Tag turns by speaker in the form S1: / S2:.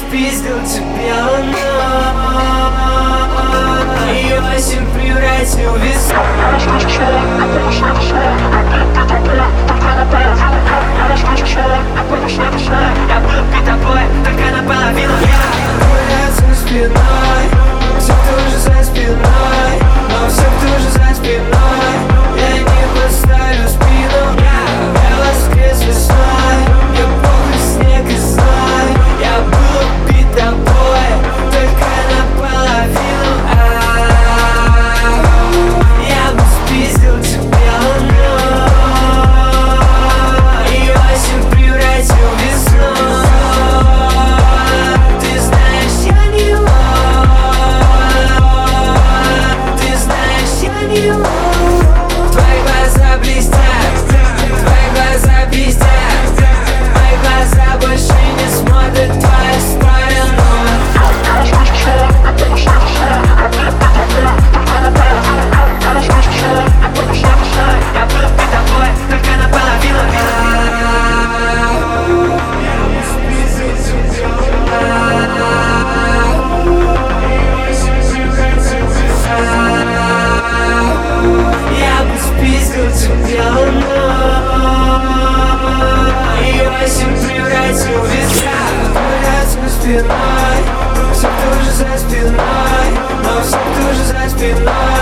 S1: спиздил тебя, и осень превратил в весну. Я был перед тобой, только наполовину. Я за спиной, все тоже за спиной, но все тоже за спиной. Я не поставлю спину, я воскрес весной. Мне похуй снег и зной. Я был перед тобой, только наполовину. Я бы спиздил тебя, и осень превратил в весну. Ты знаешь, я не Ты знаешь, я не Твои глаза блестят, твои глаза пиздят, мои глаза больше не смотрят в твою сторону. Я был перед тобой, только наполовину. Я бы спиздил тебя, и осень превратил в весну. Я за спиной, все тоже за спиной, но все тоже за спиной.